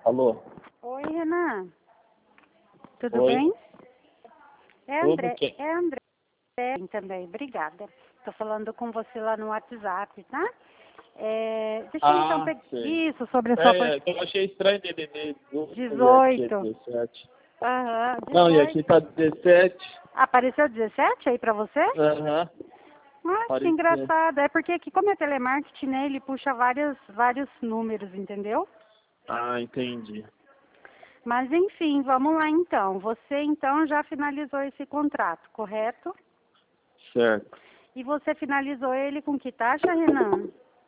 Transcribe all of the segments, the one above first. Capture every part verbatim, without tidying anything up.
Alô? Oi, Renan. Tudo Oi. bem? É Tudo André, que... é André também, obrigada. Tô falando com você lá no WhatsApp, tá? É, deixa eu então Ah, pegar sei. isso sobre a sua É, parte. é, eu achei estranho D D D dezoito e aqui é dezoito. dezessete. Aham, Não, e aqui dezoito. tá dezessete. Apareceu dezessete aí pra você? Aham, Ah, que parecia. engraçado. É porque aqui, como é telemarketing, né, ele puxa vários, vários números, entendeu? Ah, entendi. Mas enfim, vamos lá então. Você então já finalizou esse contrato, correto? Certo. E você finalizou ele com que taxa, Renan?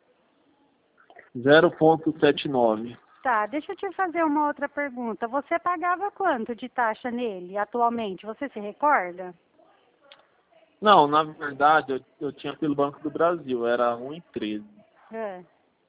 zero vírgula setenta e nove. Tá, deixa eu te fazer uma outra pergunta. Você pagava quanto de taxa nele atualmente? Você se recorda? Não, na verdade, eu, eu tinha pelo Banco do Brasil, era um vírgula treze. É.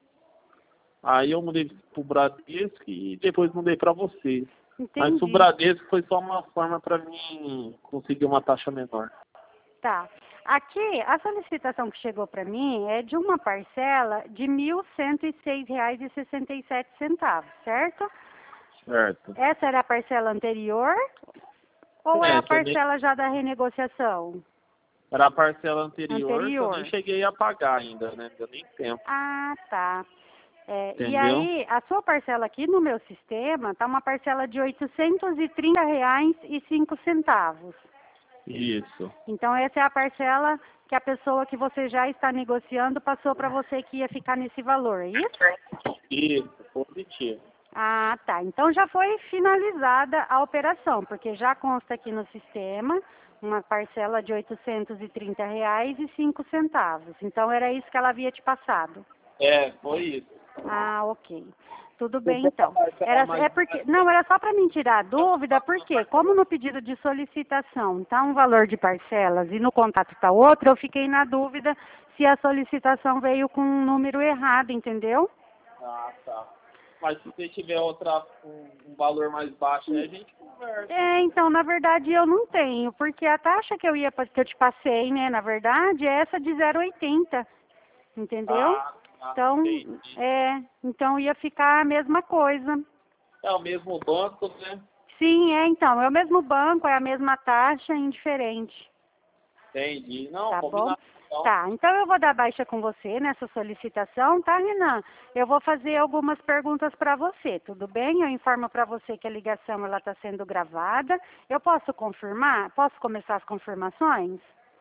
Aí eu mudei pro Bradesco e depois mudei para vocês. Mas o Entendi. Bradesco foi só uma forma para mim conseguir uma taxa menor. Tá. Aqui, a solicitação que chegou para mim é de uma parcela de mil cento e seis reais e sessenta e sete centavos, certo? Certo. Essa era a parcela anterior ou é É, a que eu nem... parcela já da renegociação? Era a parcela anterior que eu nem Anterior. cheguei a pagar ainda, né? Não deu nem tempo. Ah, tá. É, e Entendeu? aí, a sua parcela aqui no meu sistema tá uma parcela de oitocentos e trinta reais e cinco centavos. Isso. Então, essa é a parcela que a pessoa que você já está negociando passou para você que ia ficar nesse valor, é isso? Isso, positivo. Ah, tá. Então, já foi finalizada a operação, porque já consta aqui no sistema uma parcela de oitocentos e trinta reais e cinco centavos. Então, era isso que ela havia te passado. É, foi isso. Ah, ok. Tudo Se bem, for pra então. parcelar Era, mais é porque, não, era só para me tirar a dúvida, porque como no pedido de solicitação está um valor de parcelas e no contato está outro, eu fiquei na dúvida se a solicitação veio com um número errado, entendeu? Ah, tá. Mas se você tiver outra, um, um valor mais baixo aí, a gente conversa. É, então, na verdade, eu não tenho, porque a taxa que eu ia que eu te passei, né, na verdade, é essa de zero vírgula oitenta, entendeu? Ah, tá. Então, Entendi. é, então ia ficar a mesma coisa. É o mesmo banco, né? Sim, é então, é o mesmo banco, é a mesma taxa, indiferente, Entendi. Não, tá bom? combinado então. Tá, então eu vou dar baixa com você nessa solicitação, tá, Renan? Eu vou fazer algumas perguntas para você, tudo bem? Eu informo para você que a ligação ela está sendo gravada. Eu posso confirmar? Posso começar as confirmações?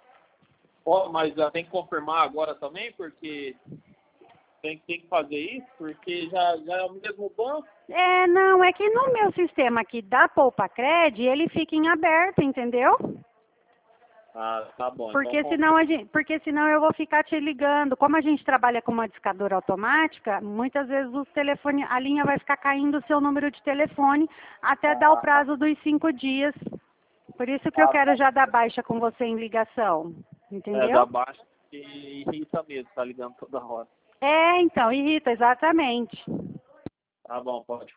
Ó, mas já tem que confirmar agora também, porque tem, tem que fazer isso, porque já, já é o mesmo banco. É, não, é que no meu sistema aqui da Poupa Cred, ele fica em aberto, entendeu? Ah, tá bom. Então, Porque senão, a gente, porque senão eu vou ficar te ligando. Como a gente trabalha com uma discadora automática, muitas vezes os telefone, a linha vai ficar caindo o seu número de telefone até dar o ah, prazo dos cinco dias. Por isso que eu ah, quero já dar baixa com você em ligação. é da Entendeu? baixa e irrita mesmo, tá ligando toda hora. É, então, irrita, exatamente. Tá bom, pode